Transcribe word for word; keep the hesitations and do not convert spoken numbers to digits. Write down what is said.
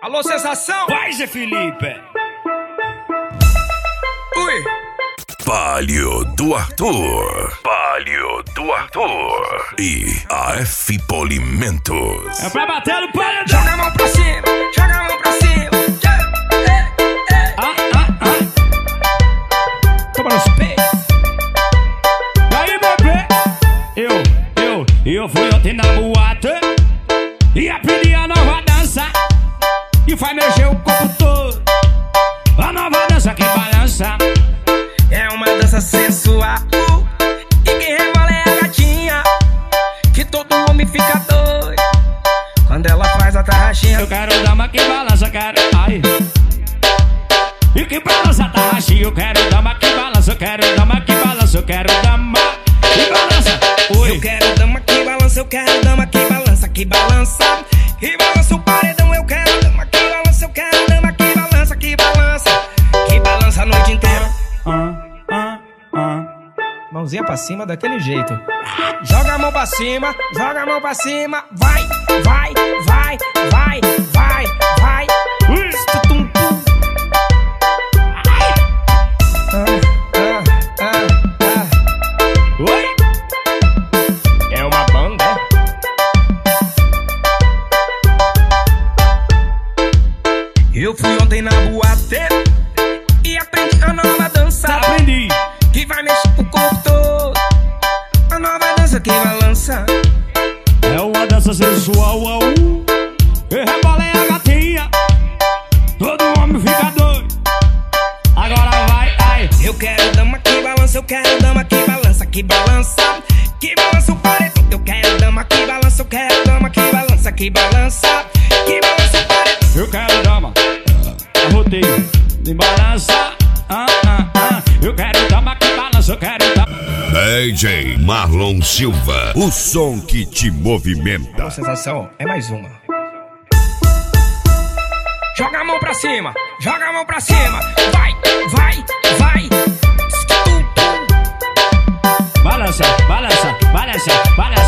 Alô, sensação? Vai, Zé Felipe. Ui. Palio do Arthur. Palio do Arthur. E A F Polimentos. É pra bater no palio. Joga a mão pra cima, joga a mão pra cima. É, é, é. Ah, ah, ah. Toma nos peitos. E aí, bebê? Eu, eu, eu fui ontem na boate e aprendi a nova dança e faz mexer o corpo todo. A nova dança que balança. É uma dança sensual e quem rebola é a gatinha, que todo homem fica doido quando ela faz a tarraxinha. Eu quero dama que balança, quero, ai. E que balança tarraxinha, eu quero dama que balança, eu quero dama que balança, eu quero dama que balança. Oi. Eu quero dama que balança, eu quero dama que balança, que balança, que balança o paredão. Eu quero dama que balança, eu quero dama que balança, que balança, que balança a noite inteira. Ah, ah, ah. Mãozinha pra cima daquele jeito. Joga a mão pra cima, joga a mão pra cima. Vai, vai, vai, vai, vai, vai. Ui. Tum, tum. Ai. Ah, ah, ah, ah. Oi. É uma banda, é? Eu fui ontem na boate e aprendi a nova dança, Aprendi. que vai mexer o corpo todo. A nova dança que balança. É uma dança sensual, au. E rebola é a gatinha, todo homem fica doido. Agora vai, ai. Eu quero dama que balança, eu quero dama que balança, que balança, que balança o paredão. Eu quero dama que balança, eu quero dama que balança, que balança, que balança o paredão. Eu quero dama, arroteio, de balança, ah, ah, ah. Eu quero dama que balança, eu quero dama. D J Marlon Silva. O som que te movimenta. A sensação é mais uma. Joga a mão pra cima, joga a mão pra cima. Vai, vai, vai. Balança, balança, balança, balança.